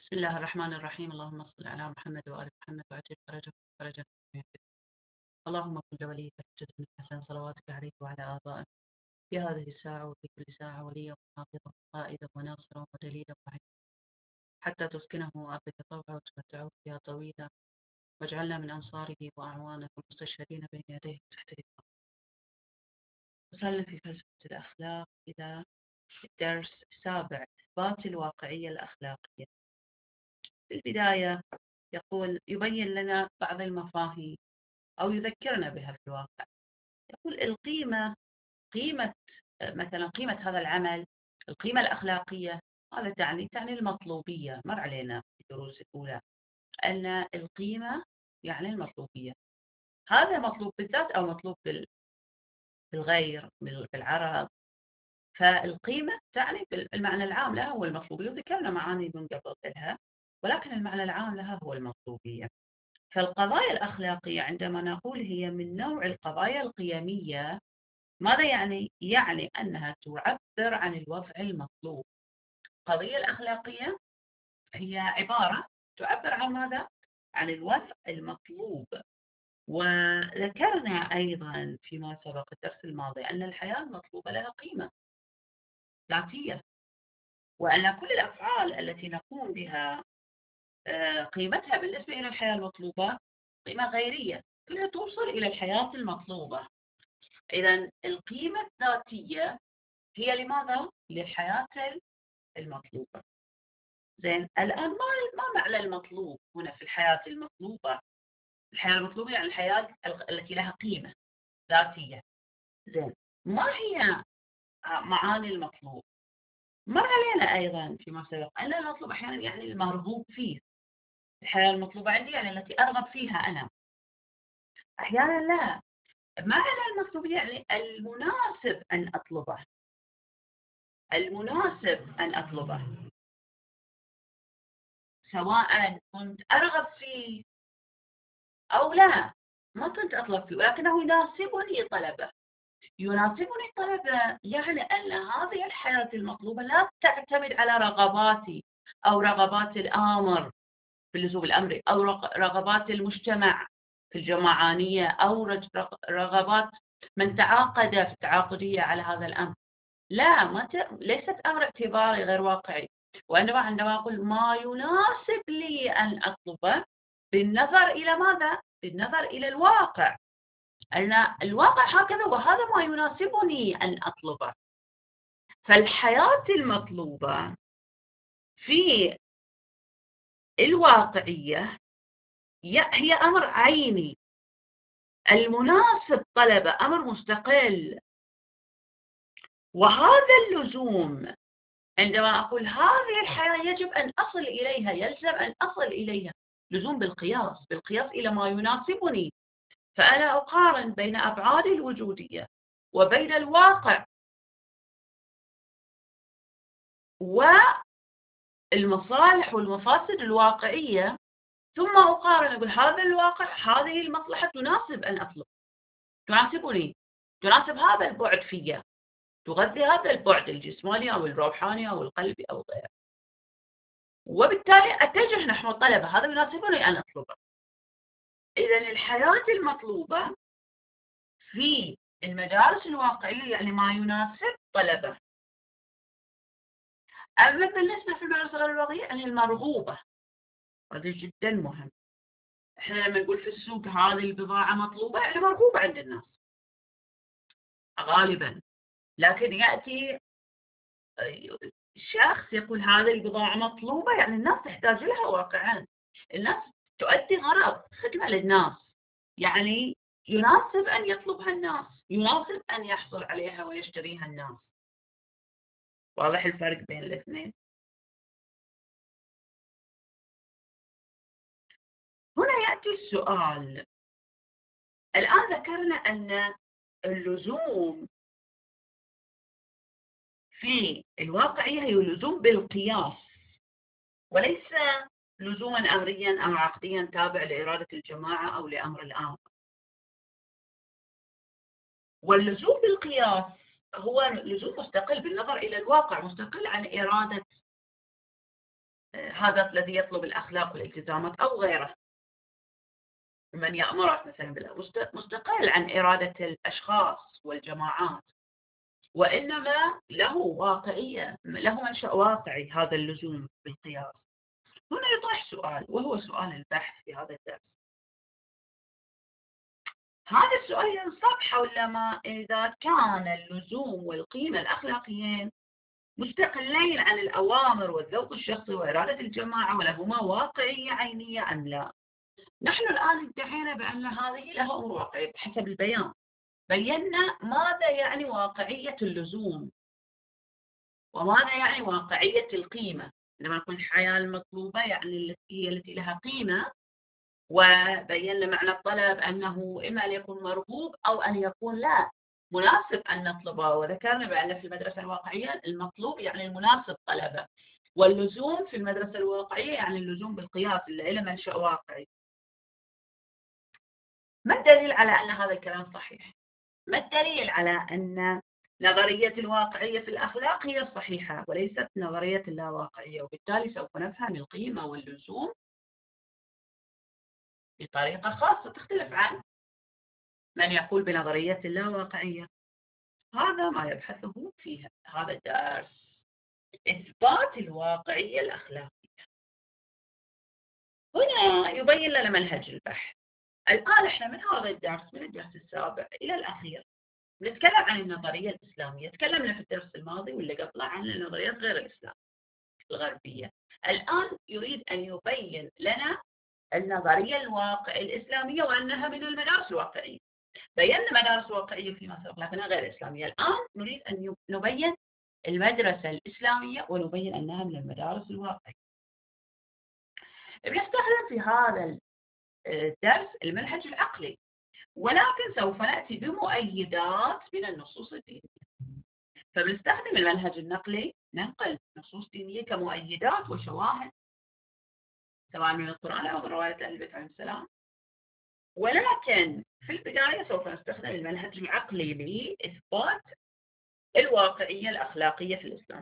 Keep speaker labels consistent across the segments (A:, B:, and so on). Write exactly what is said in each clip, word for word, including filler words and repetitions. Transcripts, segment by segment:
A: بسم الله الرحمن الرحيم. اللهم صل على محمد وآل محمد وعجل فرجه فرجه. اللهم كن لوليك الحجة بن الحسن صلواتك عليه وعلى آبائه في هذه الساعة وفي كل ساعة وليا وحافظا وقائدا وناصرا ودليلا وحيدا حتى تسكنه أرضك طوعا وتمتعه فيها طويلا واجعلنا من أنصاره وأعوانه المستشهدين بين يديه تحت رضاه. وصلنا في فلسفة الأخلاق إلى الدرس السابع، إثبات الواقعية الأخلاقية. في البداية يقول يبين لنا بعض المفاهيم أو يذكرنا بها في الواقع. يقول القيمة، قيمة مثلا قيمة هذا العمل، القيمة الأخلاقية، هذا تعني تعني المطلوبية. مر علينا في الدروس الأولى أن القيمة يعني المطلوبية، هذا مطلوب بالذات أو مطلوب بالغير بالعرض. فالقيمة تعني بالمعنى العام لها هو المطلوبية، وذكرنا معاني من قبل لها، ولكن المعنى العام لها هو المطلوبية. فالقضايا الأخلاقية عندما نقول هي من نوع القضايا القيمية، ماذا يعني؟ يعني أنها تعبر عن الوضع المطلوب. القضية الأخلاقية هي عبارة تعبر عن ماذا؟ عن الوضع المطلوب. وذكرنا أيضا فيما سبق الدرس الماضي أن الحياة المطلوبة لها قيمة ذاتية، وأن كل الأفعال التي نقوم بها قيمتها بالنسبة إلى الحياة المطلوبة قيمة غيرية، كلها توصل إلى الحياة المطلوبة. إذا القيمة الذاتية هي لماذا؟ للحياة المطلوبة. زين، الآن ما ما معنى المطلوب هنا في الحياة المطلوبة؟ الحياة المطلوبة يعني الحياة التي لها قيمة ذاتية. زين، ما هي معاني المطلوب؟ مر علينا أيضا فيما سبق أن المطلوب أحيانا يعني المرغوب فيه. الحياة المطلوبة عندي يعني التي أرغب فيها أنا، أحيانا لا. معنى المطلوب يعني المناسب أن أطلبه، المناسب أن أطلبه، سواء كنت أرغب فيه أو لا، ما كنت أطلب فيه ولكنه يناسبني طلبه. يناسبني طلبه يعني أن هذه الحياة المطلوبة لا تعتمد على رغباتي أو رغبات الآمر في اللزوم الأمري، أو رغبات المجتمع في الجماعانية، أو رغبات من تعاقد في التعاقدية على هذا الأمر. لا، ما ت... ليست أمر اعتباري غير واقعي. وإنما عندما أقول ما يناسب لي أن أطلبه بالنظر إلى ماذا؟ بالنظر إلى الواقع، أن الواقع هكذا وهذا ما يناسبني أن أطلبه. فالحياة المطلوبة في الواقعية هي أمر عيني، المناسب طلبه أمر مستقل. وهذا اللزوم، عندما أقول هذه الحياة يجب أن أصل إليها، يلزم أن أصل إليها، لزوم بالقياس، بالقياس إلى ما يناسبني. فأنا أقارن بين أبعاد الوجودية وبين الواقع والمصالح والمفاسد الواقعية، ثم أقارن أقول هذا الواقع، هذه المصلحة تناسب أن أطلب، تناسبني، تناسب هذا البعد فيا، تغذي هذا البعد الجسماني أو الروحاني أو القلبي أو غيره، وبالتالي أتجه نحو طلبه، هذا يناسبني أن أطلبه. إذا الحياة المطلوبة في المدارس الواقعية يعني ما يناسب طلبه. أما بالنسبة في المدارس غير الواقعية يعني المرغوبة، هذا جدا مهم. احنا لما نقول في السوق هذه البضاعة مطلوبة يعني مرغوبة عند الناس غالبا، لكن يأتي شخص يقول هذه البضاعة مطلوبة يعني الناس تحتاج لها واقعا، الناس تؤدي غرض خدمة للناس، يعني يناسب أن يطلبها الناس، يناسب أن يحصل عليها ويشتريها الناس. واضح الفرق بين الاثنين؟ هنا يأتي السؤال، الآن ذكرنا أن اللزوم في الواقعية هي لزوم بالقياس وليس لزوما أمريا أو عقديا تابع لإرادة الجماعة أو لأمر الآمر. واللزوم بالقياس هو لزوم مستقل بالنظر إلى الواقع، مستقل عن إرادة هذا الذي يطلب الأخلاق والالتزامات أو غيره من يأمرك مثلا مستقل عن إرادة الأشخاص والجماعات، وإنما له واقعية، له منشأ واقعي هذا اللزوم بالقياس. هنا يطرح سؤال، وهو سؤال البحث في هذا الدرس. هذا السؤال ينصب حول ما إذا كان اللزوم والقيمة الأخلاقيين مستقلين عن الأوامر والذوق الشخصي وإرادة الجماعة، ولهما واقعية عينية أم لا. نحن الآن انتهينا بأن هذه لها أمور واقعية بحسب البيان. بينا ماذا يعني واقعية اللزوم وماذا يعني واقعية القيمة. لما نقول الحياة المطلوبة يعني التي هي التي لها قيمة، وبينا معنى الطلب أنه إما أن يكون مرغوب أو أن يكون لا مناسب أن نطلبه، وذكرنا بأن في المدرسة الواقعية المطلوب يعني المناسب طلبه، واللزوم في المدرسة الواقعية يعني اللزوم بالقياس اللي له منشأ واقعي. ما الدليل على أن هذا الكلام صحيح؟ ما الدليل على أن نظرية الواقعية في الأخلاق هي الصحيحة وليست نظرية اللاواقعية؟ وبالتالي سوف نفهم القيمة واللزوم بطريقة خاصة تختلف عن من يقول بنظرية اللاواقعية. هذا ما يبحثه فيه هذا الدرس، إثبات الواقعية الأخلاقية. هنا يبين لنا منهج البحث. الآن إحنا من هذا الدرس، من الدرس السابع إلى الأخير، نتكلم عن النظرية الإسلامية. تكلمنا في الدرس الماضي واللي قبله عن النظريات غير الإسلام الغربية. الآن يريد أن يبين لنا النظرية الواقع الإسلامية وأنها من المدارس الواقعية. بينا مدارس واقعية فيما سبق لكنها غير إسلامية. الآن نريد أن نبين المدرسة الإسلامية ونبين أنها من المدارس الواقعية. بنستخدم في هذا الدرس المنهج العقلي، ولكن سوف نأتي بمؤيدات من النصوص الدينية. فبنستخدم المنهج النقلي، ننقل نصوص دينية كمؤيدات وشواهد سواء من القرآن أو من رواية أهل البيت عليهم السلام، ولكن في البداية سوف نستخدم المنهج العقلي لإثبات الواقعية الأخلاقية في الإسلام.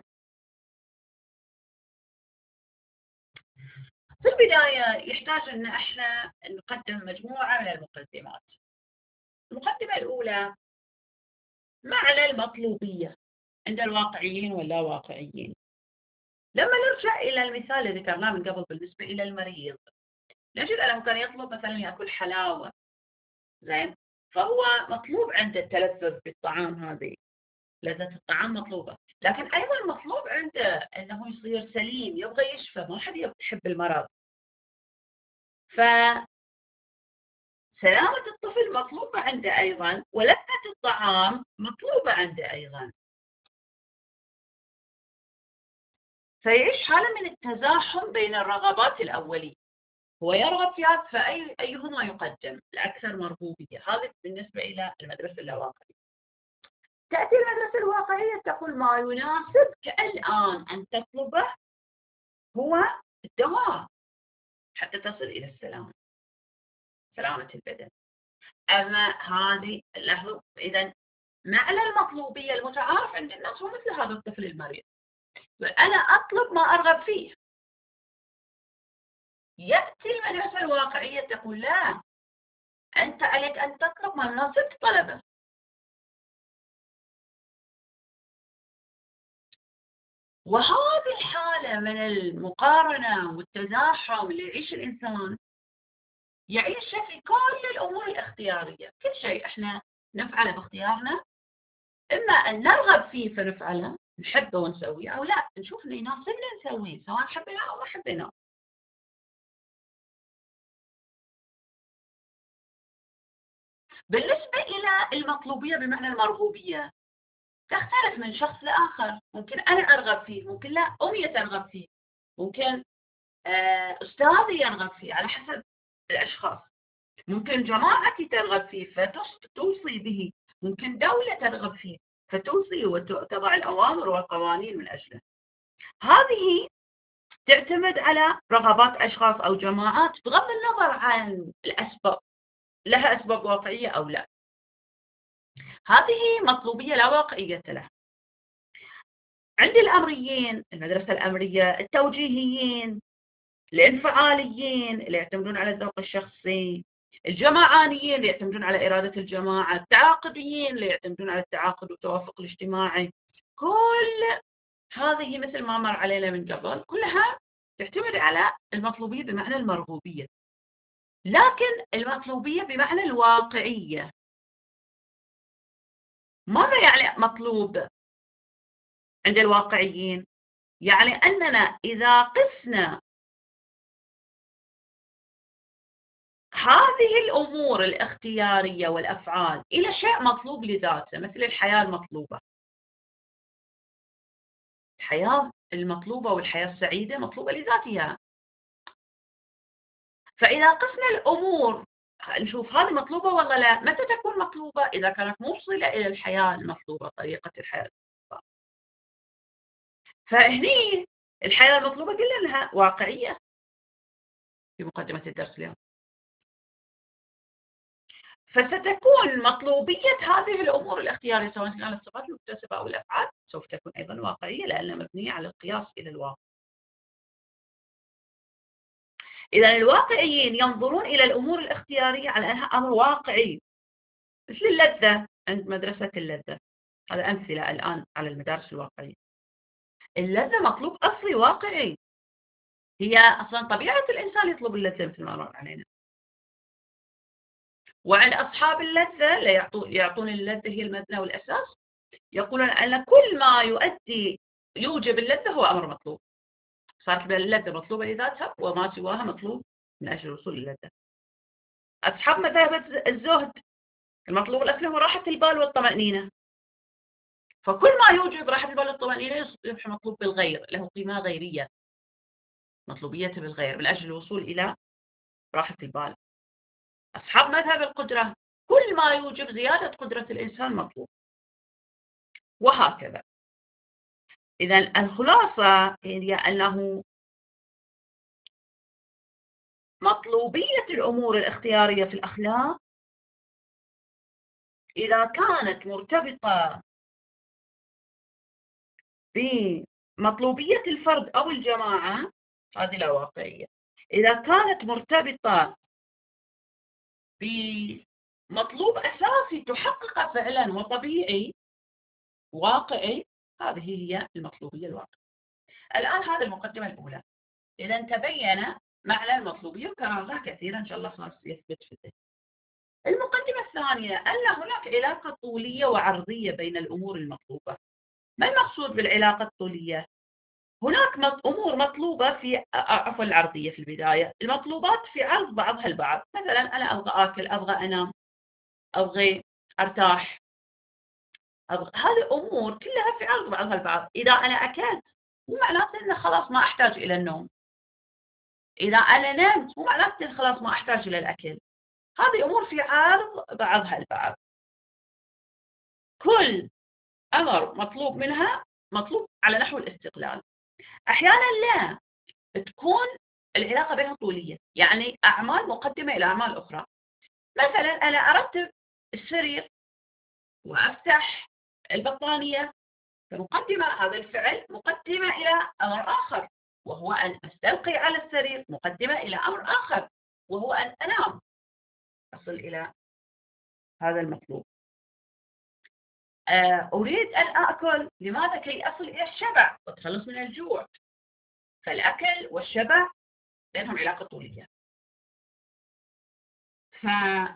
A: في البداية يحتاج أن احنا نقدم مجموعة من المقدمات. المقدمة الأولى معنى المطلوبية عند الواقعيين واللاواقعيين. لما نرجع إلى المثال اللي ذكرناه من قبل بالنسبة إلى المريض، نجد أنه كان يطلب مثلا يأكل حلاوة، زين، فهو مطلوب عنده التلذذ بالطعام، هذه لذة الطعام مطلوبة، لكن أيضا مطلوب عنده أنه يصير سليم، يبغى يشفى، ما حد يحب المرض. فسلامة الطفل مطلوبة عنده أيضا، ولذة الطعام مطلوبة عنده أيضا. فيعيش حالة من التزاحم بين الرغبات الأولية، هو يرغب في هذا فأي أيهما يقدم الأكثر مرغوبية. هذا بالنسبة إلى المدرسة اللاواقعية. تأتي المدرسة الواقعية تقول ما يناسبك الآن أن تطلبه هو الدواء حتى تصل إلى السلام، سلامة البدن. أما هذه له إذا معنى المطلوبية المتعارف عند الناس هو مثل هذا الطفل المريض، أنا أطلب ما أرغب فيه. يأتي المدرسة الواقعية تقول لا، أنت عليك أن تطلب ما يناسبك طلبه. وهذه الحالة من المقارنة والتزاحم اللي يعيش الإنسان يعيشه في كل الأمور الاختيارية. كل شيء إحنا نفعله باختيارنا، إما أن نرغب فيه فنفعله، نحبه ونسويه، أو لا، نشوف إنه يناسبنا نسويه سواء حبيناه أو ما حبيناه. بالنسبة إلى المطلوبية بمعنى المرغوبية تختلف من شخص لآخر. ممكن أنا أرغب فيه، ممكن لا أمي ترغب فيه، ممكن أستاذي يرغب فيه، على حسب الأشخاص. ممكن جماعتي ترغب فيه فتوصي به، ممكن دولة ترغب فيه فتوصي وتضع الأوامر والقوانين من أجله. هذه تعتمد على رغبات أشخاص أو جماعات بغض النظر عن الأسباب، لها أسباب واقعية أو لا. هذه مطلوبية لا واقعية لها. عند الأمريين، المدرسة الأمرية، التوجيهيين، الانفعاليين اللي يعتمدون على الذوق الشخصي، الجماعانيين اللي يعتمدون على إرادة الجماعة، التعاقديين اللي يعتمدون على التعاقد والتوافق الاجتماعي. كل هذه مثل ما مر علينا من قبل كلها تعتمد على المطلوبية بمعنى المرغوبية، لكن المطلوبية بمعنى الواقعية. ماذا يعني مطلوب عند الواقعيين؟ يعني أننا إذا قسنا هذه الأمور الاختيارية والأفعال إلى شيء مطلوب لذاته، مثل الحياة المطلوبة، الحياة المطلوبة والحياة السعيدة مطلوبة لذاتها. فإذا قسنا الأمور نشوف هذه مطلوبة ولا لا. متى تكون مطلوبة؟ إذا كانت موصلة إلى الحياة المطلوبة، طريقة الحياة المطلوبة. فهني الحياة المطلوبة قلنا أنها واقعية في مقدمة الدرس اليوم. فستكون مطلوبية هذه الأمور الاختيارية سواء كانت الصفات المكتسبة أو الأفعال سوف تكون أيضا واقعية، لأنها مبنية على القياس إلى الواقع. إذا الواقعيين ينظرون إلى الأمور الاختيارية على أنها أمر واقعي، مثل اللذة عند مدرسة اللذة. هذا أمثلة الآن على المدارس الواقعية. اللذة مطلوب أصلي واقعي، هي أصلا طبيعة الإنسان يطلب اللذة مثل ما مر علينا. وعند أصحاب اللذة لا يعطون اللذة هي المبنى والأساس، يقولون أن كل ما يؤدي يوجب اللذة هو أمر مطلوب. صارت اللذة مطلوبة لذاتها وما سواها مطلوب من أجل الوصول للذة. أصحاب مذهب الزهد المطلوب الأصلي هو راحة البال والطمأنينة، فكل ما يوجب راحة البال والطمأنينة يصبح مطلوب بالغير، له قيمة غيرية، مطلوبيته بالغير من أجل الوصول إلى راحة البال. أصحاب مذهب القدرة كل ما يوجب زيادة قدرة الإنسان مطلوب، وهكذا. إذن الخلاصة هي أنه مطلوبية الأمور الاختيارية في الأخلاق إذا كانت مرتبطة بمطلوبية الفرد أو الجماعة هذه لا واقعية. إذا كانت مرتبطة بمطلوب أساسي تحققه فعلا وطبيعي واقعي، هذه هي المطلوبية الواقعية. الآن هذه المقدمة الأولى. إذا تبين معنى المطلوبية وكررناه كثيرا إن شاء الله خلاص يثبت في الذهن. المقدمة الثانية أن هناك علاقة طولية وعرضية بين الأمور المطلوبة. ما المقصود بالعلاقة الطولية؟ هناك أمور مطلوبة في عفوا العرضية في البداية، المطلوبات في عرض بعضها البعض. مثلا أنا أبغى آكل، أبغى أنام، أبغى أرتاح، أبغى. هذه أمور كلها في عرض بعضها البعض. إذا أنا أكلت مو معناته أنه خلاص ما أحتاج إلى النوم، إذا أنا نمت مو معناته أنه خلاص ما أحتاج إلى الأكل. هذه أمور في عرض بعضها البعض. كل أمر مطلوب منها مطلوب على نحو الاستقلال. أحيانا لا تكون العلاقة بينها طولية، يعني أعمال مقدمة إلى أعمال أخرى. مثلا أنا أرتب السرير وأفتح البطانية، فمقدمة هذا الفعل مقدمة إلى أمر آخر وهو أن أستلقي على السرير، مقدمة إلى أمر آخر وهو أن أنام أصل إلى هذا المطلوب. أريد أن أكل، لماذا؟ كي أصل إلى الشبع وأتخلص من الجوع. فالأكل والشبع بينهم علاقة طولية. فهناك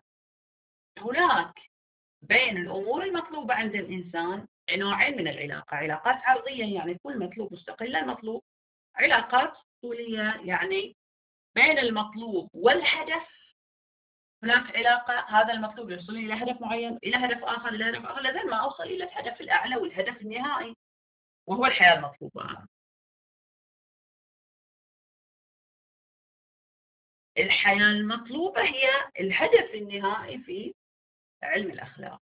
A: بين الأمور المطلوبة عند الإنسان نوعين من العلاقة: علاقات عرضية يعني كل مطلوب مستقلا المطلوب، علاقات طولية يعني بين المطلوب والهدف هناك علاقة. هذا المطلوب يوصلني إلى هدف معين، إلى هدف آخر، إلى هدف آخر، لذا ما أوصل إلى الهدف الأعلى والهدف النهائي وهو الحياة المطلوبة. الحياة المطلوبة هي الهدف النهائي في علم الأخلاق،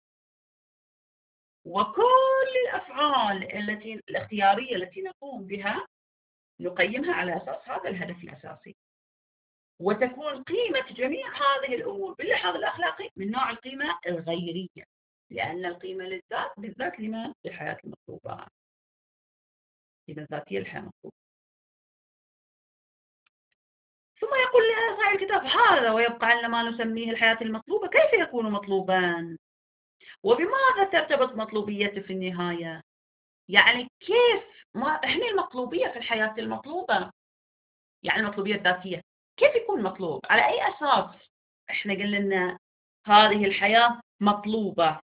A: وكل الأفعال التي الاختيارية التي نقوم بها نقيمها على أساس هذا الهدف الأساسي، وتكون قيمة جميع هذه الأمور باللحاظ الأخلاقي من نوع القيمة الغيرية، لأن القيمة للذات بالذات لمن؟ للحياة المطلوبة، القيمة الذاتية للحياة المطلوبة. ثم يقول صاحب الكتاب هذا ويبقى عنا ما نسميه الحياة المطلوبة كيف يكون مطلوبا؟ وبماذا ترتبط مطلوبيته في النهاية؟ يعني كيف ما احنا المطلوبية في الحياة المطلوبة، يعني المطلوبية الذاتية كيف يكون مطلوب؟ على أي أساس احنا قلنا أن هذه الحياة مطلوبة؟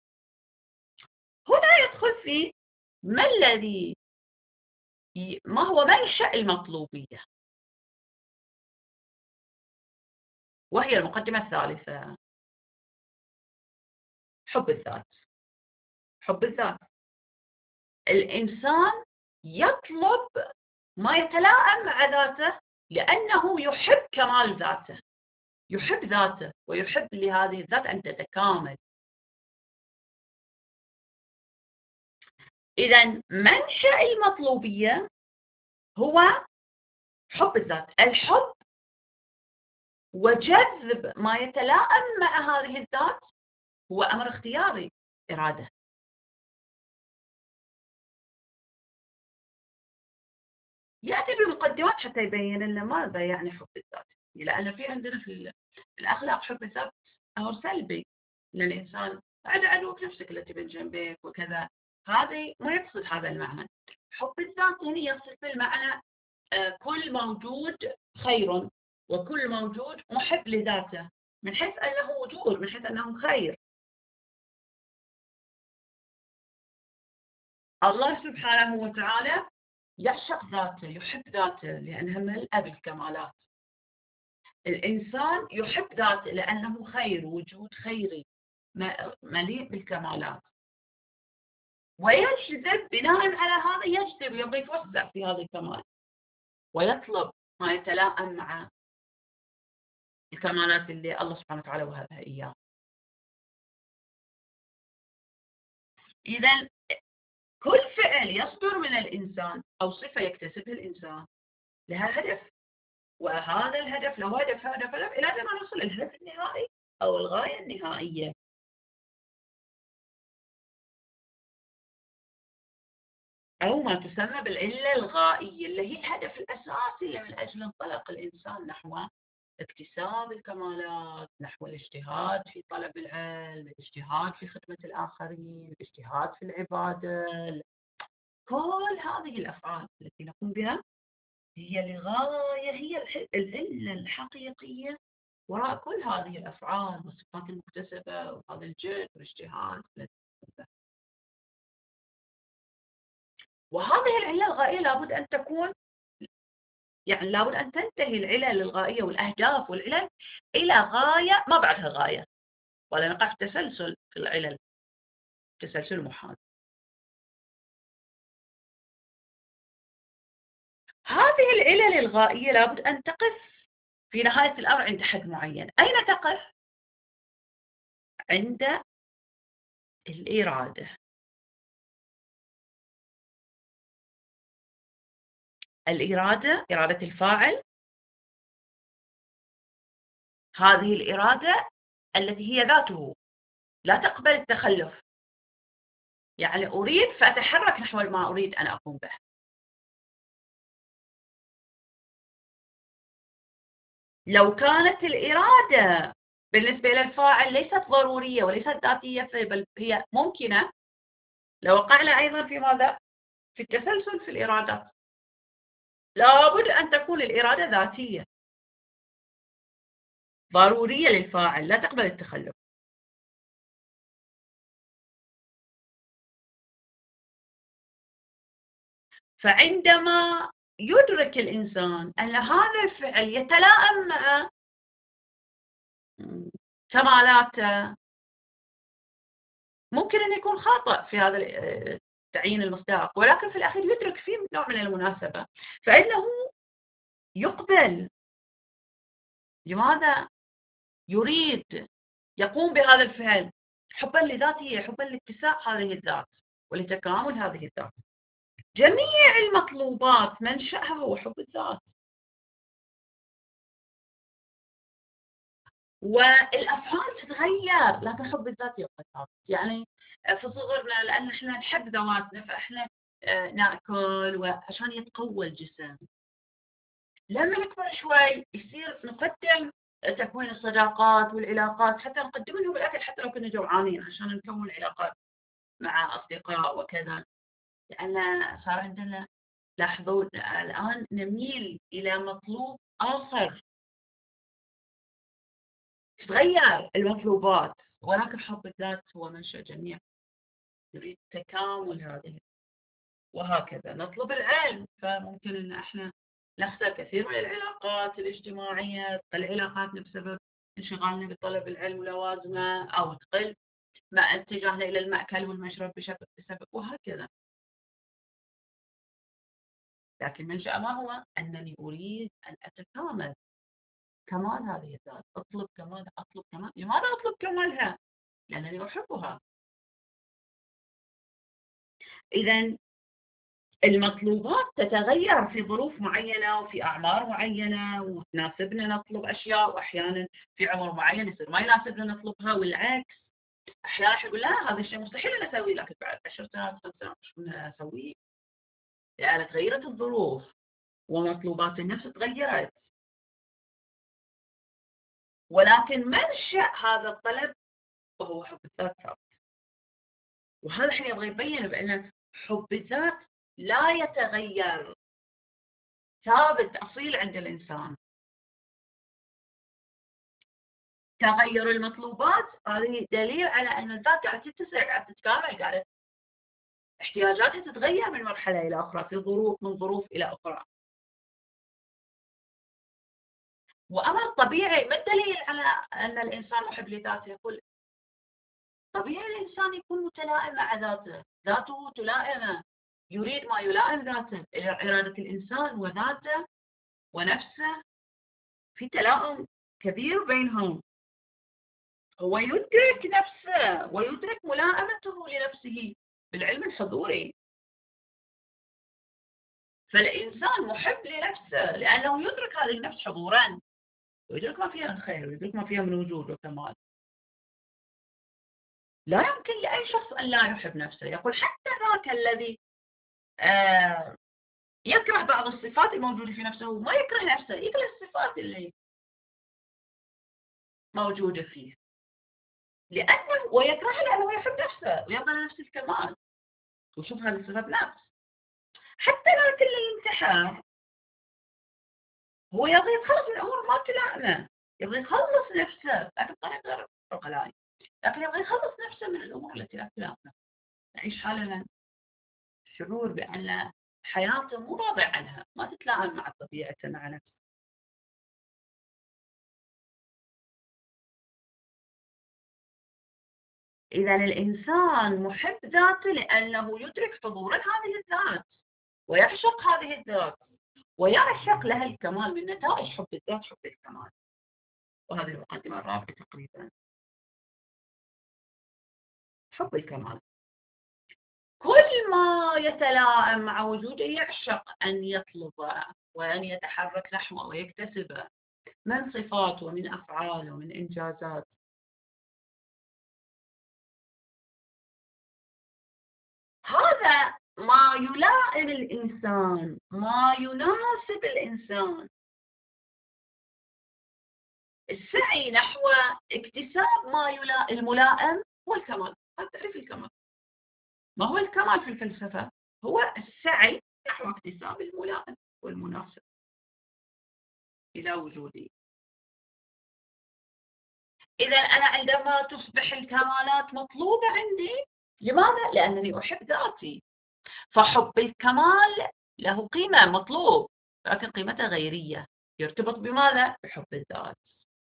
A: هنا يدخل في ما الذي ما هو منشأ المطلوبية، وهي المقدمة الثالثة، حب الذات. حب الذات، الإنسان يطلب ما يتلائم مع ذاته لأنه يحب كمال ذاته، يحب ذاته ويحب لهذه الذات أن تتكامل. إذن منشأ المطلوبية هو حب الذات. الحب وجذب ما يتلائم مع هذه الذات هو أمر اختياري، إرادة. يأتي بمقدمات حتى يبين لنا ماذا يعني حب الذات، لأن في عندنا في الأخلاق حب الذات أمر سلبي، أن الإنسان عد عدوك نفسك التي من جنبك وكذا، هذه ما يقصد هذا المعنى. حب الذات هنا يقصد بالمعنى كل موجود خير وكل موجود محب لذاته، من حيث أنه وجود، من حيث أنه خير. الله سبحانه وتعالى يعشق ذاته، يحب ذاته لأنها ملأة بالكمالات. الإنسان يحب ذاته لأنه خير، وجود خيري مليء بالكمالات، ويجذب بناء على هذا، يجذب يبغى يتوسع في هذا الكمال ويطلب ما يتلائم مع الكمالات اللي الله سبحانه وتعالى وهبها إياه. إذن كل فعل يصدر من الإنسان أو صفة يكتسبها الإنسان لها هدف، وهذا الهدف له هدف هدف هدف إلى ما نصل الهدف النهائي أو الغاية النهائية. أو ما تسمى بالعلة الغائية، اللي هي الهدف الأساسي اللي من أجل انطلق الإنسان نحو اكتساب الكمالات، نحو الاجتهاد في طلب العلم، الاجتهاد في خدمة الآخرين، الاجتهاد في العبادة. كل هذه الأفعال التي نقوم بها هي لغاية، هي العلة الحقيقية وراء كل هذه الأفعال والصفات المكتسبة وهذا الجهد والاجتهاد. وهذه العلة الغائية لابد أن تكون، يعني لابد أن تنتهي العلل الغائية والأهداف والعلل إلى غاية ما بعدها غاية، ولا نقع في تسلسل في العلل، تسلسل محال. هذه العلل الغائية لابد أن تقف في نهاية الأمر عند حد معين. أين تقف؟ عند الإرادة. الإرادة، إرادة الفاعل، هذه الإرادة التي هي ذاته لا تقبل التخلف، يعني أريد فأتحرك نحو ما أريد أن أقوم به. لو كانت الإرادة بالنسبة إلى الفاعل ليست ضرورية وليست ذاتية، بل هي ممكنة، لوقعنا أيضا في ماذا؟ في التسلسل في الإرادات. لابد أن تكون الإرادة ذاتية ضرورية للفاعل لا تقبل التخلف. فعندما يدرك الإنسان أن هذا الفعل يتلائم مع كمالاته، ممكن أن يكون خاطئ في هذا تعيين المصداق، ولكن في الأخير يدرك فيه نوع من المناسبة، فإنه يقبل. لماذا؟ يريد يقوم بهذا الفعل حبا لذاته، حبا لاتساع هذه الذات ولتكامل هذه الذات. جميع المطلوبات منشأها هو حب الذات. والأفعال تتغير لكن حب الذات يبقى ثابت. يعني في صغرنا لأن احنا نحب ذواتنا فاحنا ناكل وعشان يتقوى الجسم، لما نكبر شوي يصير نقدم تكوين الصداقات والعلاقات، حتى نقدم لهم الأكل حتى لو كنا جوعانين عشان نكون علاقات مع أصدقاء وكذا. لأن صار عندنا، لاحظوا الآن نميل إلى مطلوب آخر، تتغير المطلوبات، ولكن حب الذات هو منشأ جميع، نريد تكامل هذه، وهكذا نطلب العلم. فممكن أن احنا نخسر كثير من العلاقات الاجتماعية، تقل علاقاتنا بسبب انشغالنا بطلب العلم ولوازمه، أو تقل مع اتجاهنا إلى المأكل والمشرب بسبب، وهكذا. لكن منشأ ما هو؟ أنني أريد أن أتكامل، كمال هذه الذات، أطلب كمالها، أطلب كمال. لماذا أطلب كمالها؟ لأنني أحبها. إذا المطلوبات تتغير في ظروف معينة وفي أعمار معينة، وتناسبنا نطلب أشياء، وأحيانا في عمر معين يصير ما يناسبنا نطلبها، والعكس. أحيانا يقول لا هذا الشيء مستحيل أنا أسويه، لكن بعد عشر سنوات خمس سنوات مش أنا أسويه، لأن تغيرت الظروف ومطلوبات النفس تغيرت. ولكن منشأ هذا الطلب وهو حب الذات ثابت. وهذا الحين يبغى يبين بأن حب الذات لا يتغير، ثابت أصيل عند الإنسان. تغير المطلوبات هذه دليل على أن الذات قاعدة تتسع، قاعدة تتكامل، قاعدة احتياجاتها تتغير من مرحلة إلى أخرى، في ظروف، من ظروف إلى أخرى. وأمر طبيعي. ما الدليل على أن الإنسان محب لذاته؟ يقول طبيعي الإنسان يكون متلائم مع ذاته، ذاته تلائمه، يريد ما يلائم ذاته. إرادة الإنسان وذاته ونفسه في تلاؤم كبير بينهم. هو يدرك نفسه ويدرك ملائمته لنفسه بالعلم الحضوري. فالإنسان محب لنفسه لأنه يدرك هذه النفس حضورا، ويدرك ما فيها من خير، ويدرك ما فيها من وجود وكمال. لا يمكن لأي شخص أن لا يحب نفسه. يقول حتى ذاك الذي آه يكره بعض الصفات الموجودة في نفسه، ما يكره نفسه، يكره الصفات اللي موجودة فيه، لأنه ويكرهها لأنه يحب نفسه ويبغى لنفسه الكمال، وشوف هذه صفة نفس. حتى ذاك اللي ينتحر هو يبغى يتخلص من الأمور ما تلائمه، يبغى يخلص نفسه، لكن بطريقة غير عقلائية، لكن يبغى يخلص نفسه من الأمور التي لا تلائمه. نعيش حالنا شعور بأن حياته مو راضي عنها، ما تتلائم مع طبيعته، مع نفسه. إذا الإنسان محب ذاته لأنه يدرك حضور هذه الذات، ويعشق هذه الذات، ويعشق لها الكمال. من نتائج حب الذات حب الكمال. وهذه المقدمة الرابعة تقريبا، حب الكمال. كل ما يتلائم مع وجوده يعشق أن يطلبه وأن يتحرك نحوه ويكتسبه من صفات ومن أفعال ومن إنجازات. هذا ما يلائم الإنسان، ما يناسب الإنسان. السعي نحو اكتساب ما يلائم الملائم هو الكمال. هذا تعريف الكمال. ما هو الكمال في الفلسفة؟ هو السعي نحو اكتساب الملائم والمناسب إلى وجودي. إذا أنا عندما تصبح الكمالات مطلوبة عندي، لماذا؟ لأنني أحب ذاتي. فحب الكمال له قيمة، مطلوب، لكن قيمته غيرية، يرتبط بماذا؟ بحب الذات.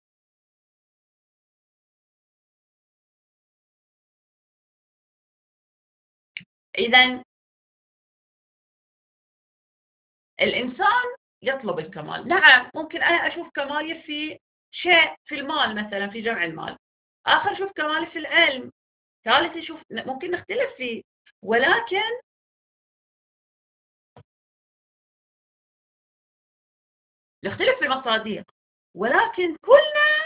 A: إذا الإنسان يطلب الكمال. نعم، ممكن أنا أشوف كمالي في شيء، في المال مثلا، في جمع المال، آخر يشوف كمالي في العلم، ثالث يشوف، ممكن نختلف فيه، ولكن نختلف في المصادر، ولكن كلنا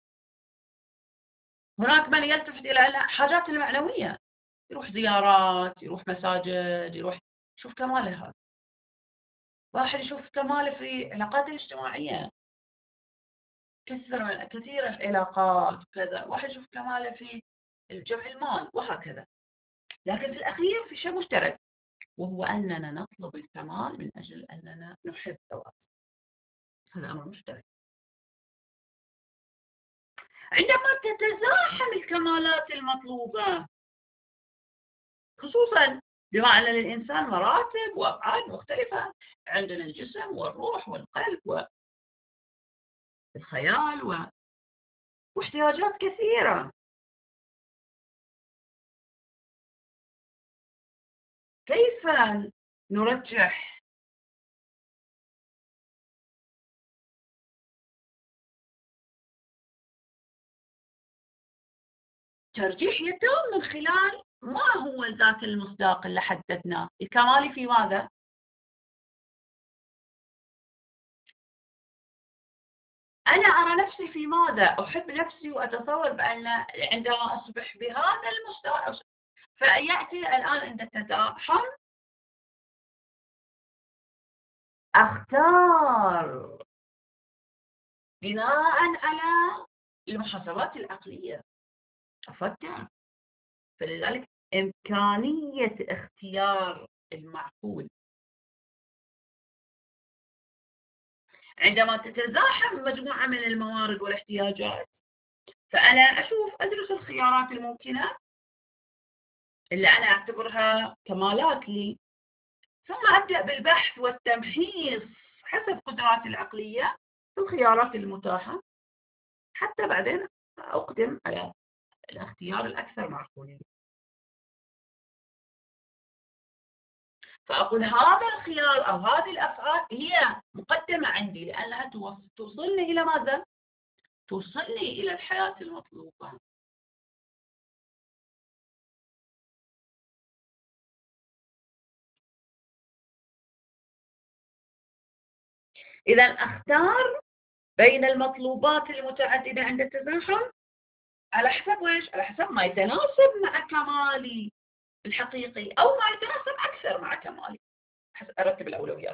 A: هناك من يلتفت إلى الحاجات المعنوية، يروح زيارات، يروح مساجد، يروح، شوف كماله هذا. واحد يشوف كماله في العلاقات الاجتماعية، كثر من كثير العلاقات وكذا، واحد يشوف كماله في جمع المال وهكذا. لكن في الأخير في شيء مشترك، وهو أننا نطلب الكمال من أجل أننا نحب ذوات. هذا أمر مشترك. عندما تتزاحم الكمالات المطلوبة، خصوصا بما أن للإنسان مراتب وأبعاد مختلفة، عندنا الجسم والروح والقلب والخيال و... واحتياجات كثيرة. كيف نرجح ترجيح يتم من خلال ما هو ذاك المصداق اللي حددناه، الكمالي في ماذا؟ أنا أرى نفسي في ماذا؟ أحب نفسي وأتصور بأن عندما أصبح بهذا المستوى، فيأتي الآن عند التزاحم أختار بناء على المحاسبات العقلية، أفكر. فلذلك إمكانية اختيار المعقول. عندما تتزاحم مجموعة من الموارد والاحتياجات، فأنا أشوف أدرس الخيارات الممكنة اللي أنا أعتبرها كمالات لي، ثم أبدأ بالبحث والتمحيص حسب قدراتي العقلية في الخيارات المتاحة، حتى بعدين أقدم على الاختيار الأكثر معقولية. فأقول هذا الخيار أو هذه الأفعال هي مقدمة عندي، لأنها توصلني إلى ماذا؟ توصلني إلى الحياة المطلوبة. إذا أختار بين المطلوبات المتعددة عند التزاحم على حسب ويش؟ على حسب ما يتناسب مع كمالي الحقيقي أو ما يتناسب أكثر مع كمالي، حسب أرتب الأولويات.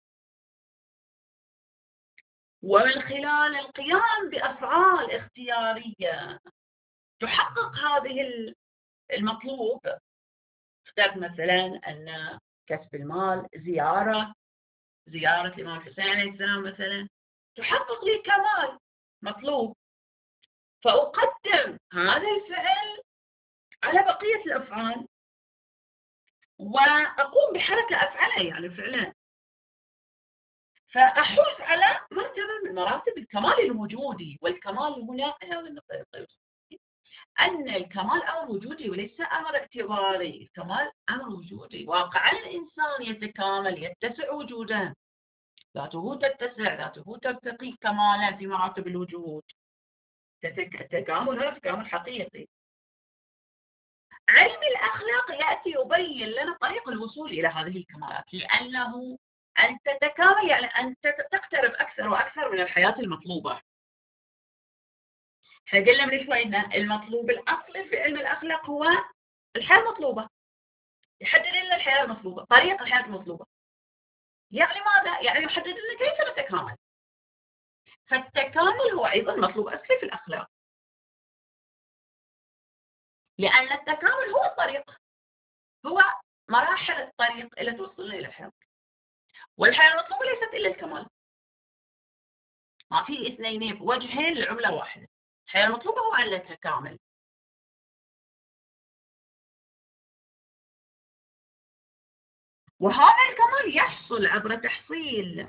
A: ومن خلال القيام بأفعال اختيارية تحقق هذه المطلوب، اخترت مثلا أن كسب المال، زيارة زيارة الإمام الحسين عليه السلام مثلا، تحقق لي كمال مطلوب، فأقدم هذا الفعل على بقية الأفعال وأقوم بحركة أفعلها يعني فعلا، فأحوز على مرتبة من مراتب الكمال الوجودي. والكمال هنا هذه النقطة أن الكمال أمر وجودي وليس أمر اعتباري. الكمال أمر وجودي، واقعا الإنسان يتكامل، يتسع وجودا، ذاته تتسع، ذاته ترتقي كمالا في مراتب الوجود. التكامل هذا تكامل حقيقي. علم الأخلاق يأتي يبين لنا طريق الوصول إلى هذه الكمالات، لأنه أن تتكامل يعني أن تقترب أكثر وأكثر من الحياة المطلوبة. احنا قلنا من شوي ان المطلوب الاصلي في علم الاخلاق هو الحياه المطلوبه، يحدد لنا الحياه المطلوبه، طريق الحياه المطلوبه. يعني ماذا؟ يعني يحدد لنا كيف نتكامل. فالتكامل هو ايضا مطلوب اصلي في الاخلاق، لان التكامل هو الطريق، هو مراحل الطريق اللي توصلنا الى الحياه. والحياه المطلوبه ليست الا الكمال، ما في اثنين بوجهين لعمله واحده. الحياه المطلوبه هو ان نتكامل. وهذا الكمال يحصل عبر تحصيل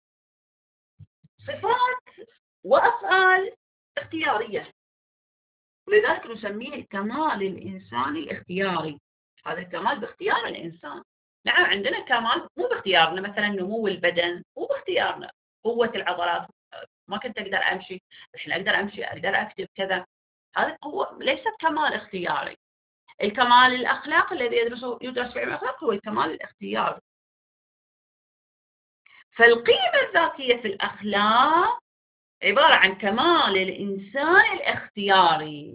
A: صفات وأفعال اختيارية، ولذلك نسميه الكمال الإنساني الاختياري. هذا الكمال باختيار الإنسان. نعم عندنا كمال مو باختيارنا، مثلا نمو البدن مو باختيارنا، قوة العضلات، ما كنت أقدر أمشي الحين أقدر أمشي، أقدر أكتب كذا، هذا هو ليست كمال اختياري. الكمال الأخلاقي الذي يدرسه يدرس في علم الأخلاق هو الكمال الاختياري. فالقيمة الذاتية في الأخلاق عبارة عن كمال الإنسان الاختياري.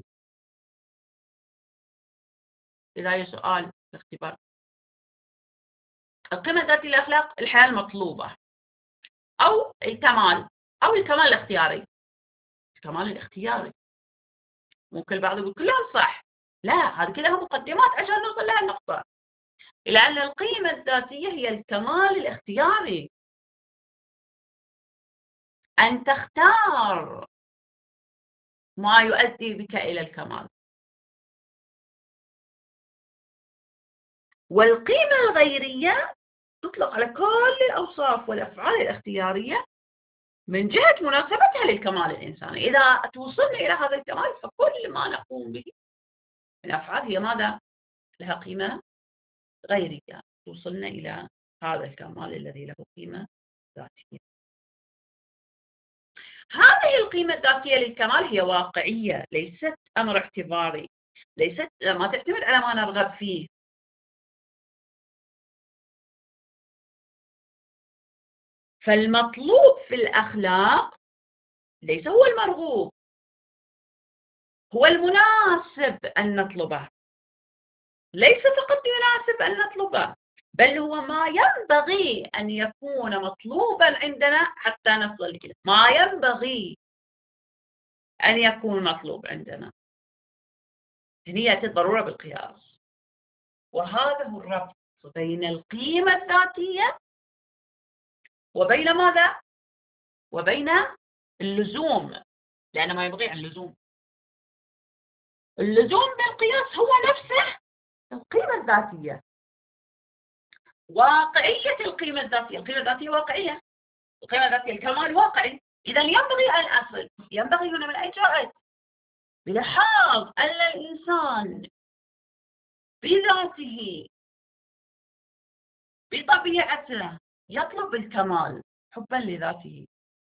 A: إذا أي سؤال في الاختبار القيمة الذاتية للأخلاق الحياة المطلوبة أو الكمال أو الكمال الاختياري. الكمال الاختياري ممكن البعض يقول كلها صح، لا، هذه كلها مقدمات عشان نوصل لها النقطة، لأن القيمة الذاتية هي الكمال الاختياري، أن تختار ما يؤدي بك إلى الكمال. والقيمة الغيرية تطلق على كل الأوصاف والأفعال الاختيارية من جهة مناسبتها للكمال الإنساني. إذا توصلنا إلى هذا الكمال فكل ما نقوم به من أفعال هي ماذا؟ لها قيمة غيرية، توصلنا إلى هذا الكمال الذي له قيمة ذاتية. هذه القيمة الذاتية للكمال هي واقعية، ليست أمر اعتباري، ليست ما تعتمد على ما نرغب فيه. فالمطلوب في الأخلاق ليس هو المرغوب، هو المناسب أن نطلبه، ليس فقط يناسب أن نطلبه، بل هو ما ينبغي أن يكون مطلوبا عندنا حتى نصل إليه، ما ينبغي أن يكون مطلوب عندنا. هنا يأتي الضرورة بالقياس، وهذا هو الربط بين القيمة الذاتية وبين ماذا؟ وبين اللزوم، لأن ما يبغي عن اللزوم. اللزوم بالقياس هو نفسه القيمة الذاتية، واقعية القيمة الذاتية. القيمة الذاتية واقعية، القيمة الذاتية الكمال واقعي. إذا ينبغي أن أصل، ينبغي هنا من أين جاءت؟ بلحاظ أن الإنسان بذاته بطبيعته يطلب الكمال حبا لذاته.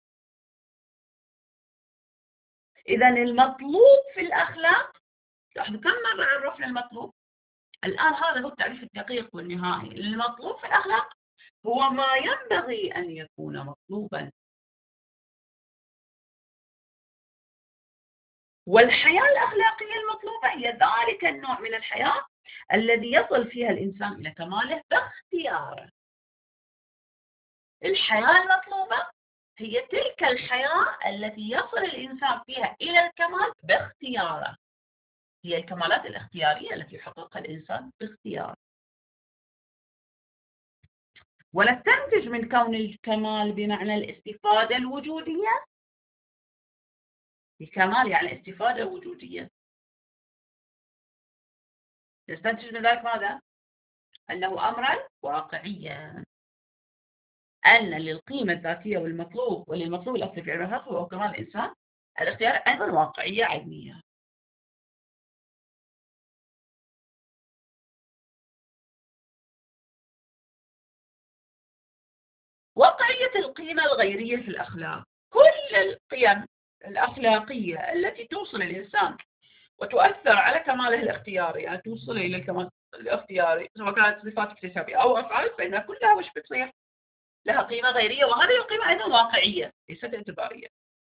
A: إذا المطلوب في الأخلاق، لاحظوا كم مرة عرفنا المطلوب؟ الآن هذا هو التعريف الدقيق والنهائي. المطلوب في الأخلاق هو ما ينبغي أن يكون مطلوبا. والحياة الأخلاقية المطلوبة هي ذلك النوع من الحياة الذي يصل فيها الإنسان إلى كماله باختياره. الحياة المطلوبة هي تلك الحياة التي يصل الإنسان فيها إلى الكمال باختياره، هي الكمالات الاختيارية التي يحققها الإنسان باختياره. ونستنتج من كون الكمال بمعنى الاستفادة الوجودية، الكمال يعني استفادة وجودية، نستنتج من ذلك ماذا؟ أنه أمرا واقعيا، أن للقيمة الذاتية والمطلوب وللمطلوب الأصلي في علم الخلق هو كمال الإنسان الاختيار أيضا واقعية علمية. واقعية القيمة الغيرية في الأخلاق، كل القيم الأخلاقية التي توصل الإنسان وتؤثر على كماله الاختياري، يعني توصل إلى الكمال الاختياري سواء كانت صفات اكتسابية أو أفعال، فإنها كلها وش بتصير؟ لها قيمة غيرية، وهذه القيمة أيضا واقعية ليست اعتبارية.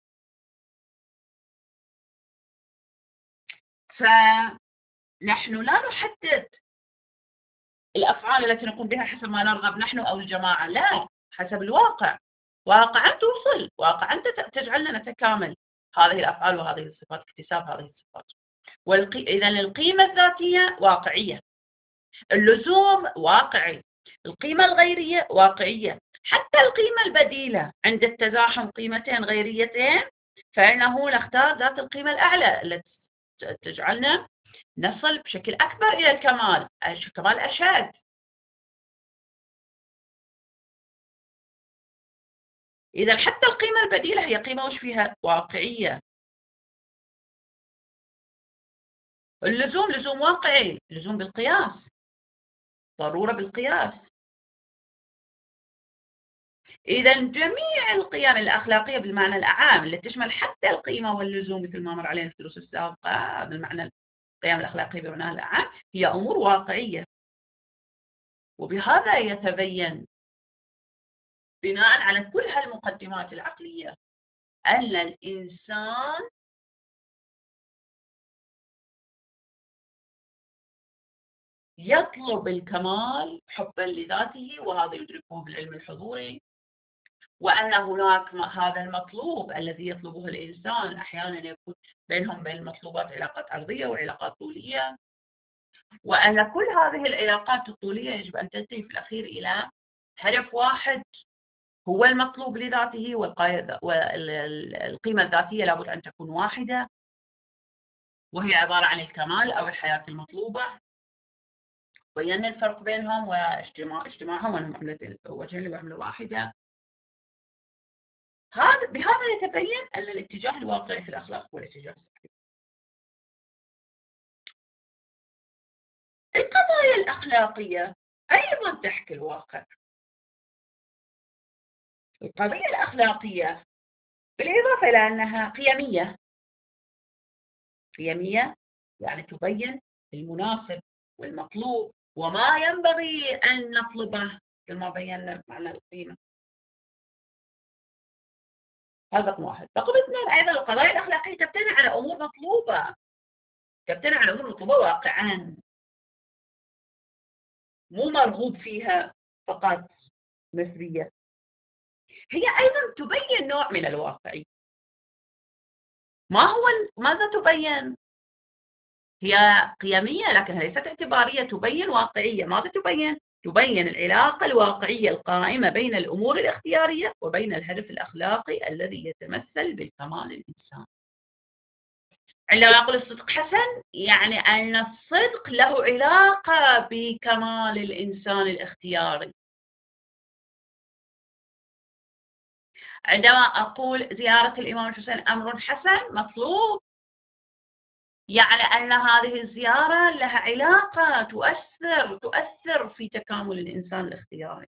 A: فنحن لا نحدد الأفعال التي نقوم بها حسب ما نرغب نحن أو الجماعة، لا، حسب الواقع، واقعا توصل، واقعا تجعلنا نتكامل هذه الأفعال وهذه الصفات، اكتساب هذه الصفات. والقي... إذا القيمة الذاتية واقعية، اللزوم واقعي، القيمة الغيرية واقعية، حتى القيمة البديلة عند التزاحم قيمتين غيريتين فإنه نختار ذات القيمة الأعلى التي تجعلنا نصل بشكل أكبر إلى الكمال، كمال أشد. إذا حتى القيمة البديلة هي قيمة وش فيها؟ واقعية. اللزوم لزوم واقعي، لزوم بالقياس، ضرورة بالقياس. إذا جميع القيم الأخلاقية بالمعنى الأعام اللي تشمل حتى القيمة واللزوم مثل ما مر علينا في الدروس السابقة بالمعنى القيم الأخلاقية بمعناها الأعام هي أمور واقعية. وبهذا يتبين بناء على كل هالمقدمات العقلية أن الإنسان يطلب الكمال حبا لذاته، وهذا يدركه بالعلم الحضوري، وأن هناك هذا المطلوب الذي يطلبه الإنسان أحيانا يكون بينهم بين المطلوبات علاقات عرضية وعلاقات طولية، وأن كل هذه العلاقات الطولية يجب أن تنتهي في الأخير إلى هدف واحد هو المطلوب لذاته، والقيمة الذاتية لابد أن تكون واحدة، وهي عبارة عن الكمال أو الحياة المطلوبة. بينا الفرق بينهم واجتماع اجتماعهم وأنهم عملة وجهين لعملة واحدة. هذا بهذا يتبين أن الاتجاه الواقعي في الأخلاق هو الاتجاه الصحيح. القضايا الأخلاقية أيضا تحكي الواقع. القضية الأخلاقية بالإضافة إلى أنها قيمية، قيمية يعني تبين المناسب والمطلوب وما ينبغي أن نطلبه كما بينا معنى القيمة. هذا رقم واحد. رقم اثنين، أيضا القضايا الأخلاقية تبتني على أمور مطلوبة، تبتني على أمور مطلوبة واقعا، مو مرغوب فيها فقط نسبية. هي أيضا تبين نوع من الواقعي. ما هو ماذا تبين؟ هي قيمية لكنها ليست اعتبارية، تبين واقعية. ماذا تبين؟ تبين العلاقة الواقعية القائمة بين الأمور الاختيارية وبين الهدف الأخلاقي الذي يتمثل بالكمال الإنساني. عندما أقول الصدق حسن يعني أن الصدق له علاقة بكمال الإنسان الاختياري. عندما أقول زيارة الإمام الحسين أمر حسن مطلوب، يعني أن هذه الزيارة لها علاقة تؤثر تؤثر في تكامل الإنسان الاختياري.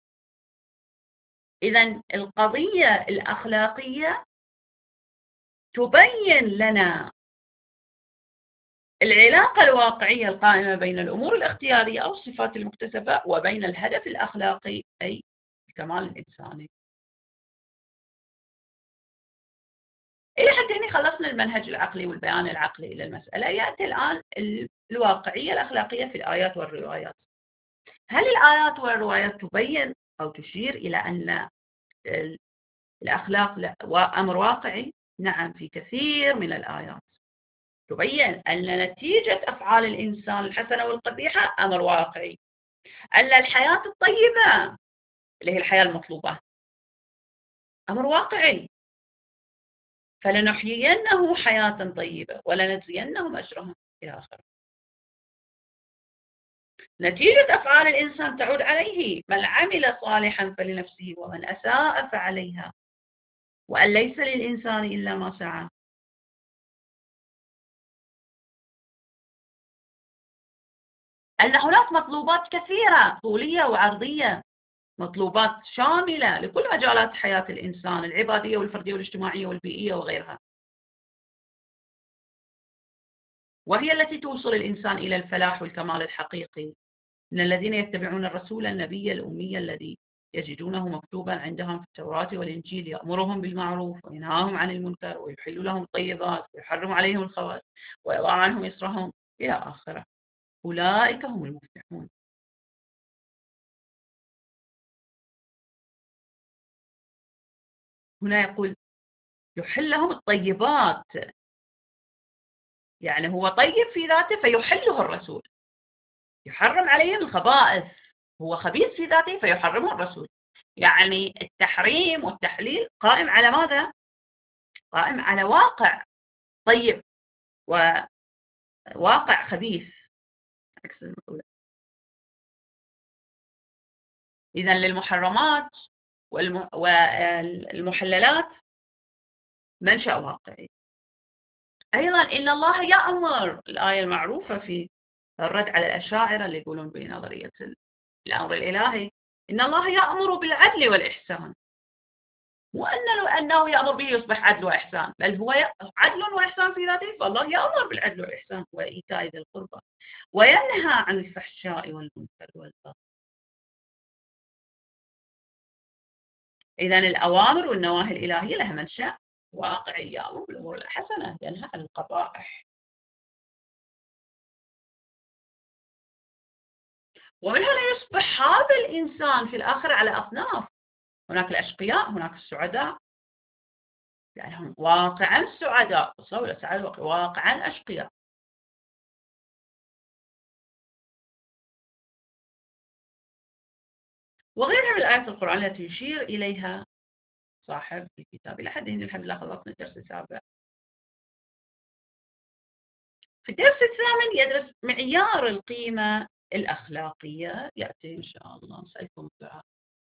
A: إذن القضية الأخلاقية تبين لنا العلاقة الواقعية القائمة بين الأمور الاختيارية أو الصفات المكتسبة وبين الهدف الأخلاقي أي الكمال الإنساني. إلى حد هنا خلصنا المنهج العقلي والبيان العقلي للمسألة. يأتي الآن الواقعية الأخلاقية في الآيات والروايات. هل الآيات والروايات تبين أو تشير إلى أن الأخلاق أمر واقعي؟ نعم، في كثير من الآيات تبين أن نتيجة أفعال الإنسان الحسنة والقبيحة أمر واقعي، أن الحياة الطيبة اللي هي الحياة المطلوبة أمر واقعي، فلنحيينه حياة طيبة ولنجزينهم أجرهم إلى آخره. نتيجة أفعال الإنسان تعود عليه، من عمل صالحا فلنفسه ومن أساء فعليها وأن ليس للإنسان إلا ما سعى. أن هناك مطلوبات كثيرة طولية وعرضية، مطلوبات شاملة لكل مجالات حياة الإنسان العبادية والفردية والاجتماعية والبيئية وغيرها، وهي التي توصل الإنسان إلى الفلاح والكمال الحقيقي. من الذين يتبعون الرسول النبي الأمي الذي يجدونه مكتوبا عندهم في التوراة والإنجيل يأمرهم بالمعروف وينهاهم عن المنكر ويحل لهم الطيبات ويحرم عليهم الخبائث ويضع عنهم إصرهم إلى آخره، أولئك هم المفلحون. هنا يقول يحل لهم الطيبات، يعني هو طيب في ذاته فيحله الرسول، يحرم عليهم الخبائث، هو خبيث في ذاته فيحرمه الرسول. يعني التحريم والتحليل قائم على ماذا؟ قائم على واقع طيب وواقع خبيث عكس المقولة. إذن للمحرمات والمحللات منشأ واقعي. أيضا إن الله يأمر، الآية المعروفة في الرد على الأشاعرة اللي يقولون بنظرية الأمر الإلهي، إن الله يأمر بالعدل والإحسان، مو أنه, أنه يأمر به يصبح عدل وإحسان، بل هو عدل وإحسان في ذاته، فالله يأمر بالعدل والإحسان وإيتاء ذي القربى وينهى عن الفحشاء والمنكر والبغي. إذن الأوامر والنواهي الإلهية لها منشأ واقعي، يأمر بالأمور الحسنة ينهى عن القبائح. ومن هنا يصبح هذا الإنسان في الآخرة على أصناف، هناك الأشقياء، هناك السعداء، يعني هم واقعا سعداء، تصور سعادة واقعا أشقياء. وغيرها من الآيات القرآنية التي يشير إليها صاحب الكتاب. إلى حد هنا الحمد لله خلصنا الدرس السابع. في الدرس الثامن يدرس معيار القيمة الأخلاقية، يأتي إن شاء الله. نسألكم الدعاء.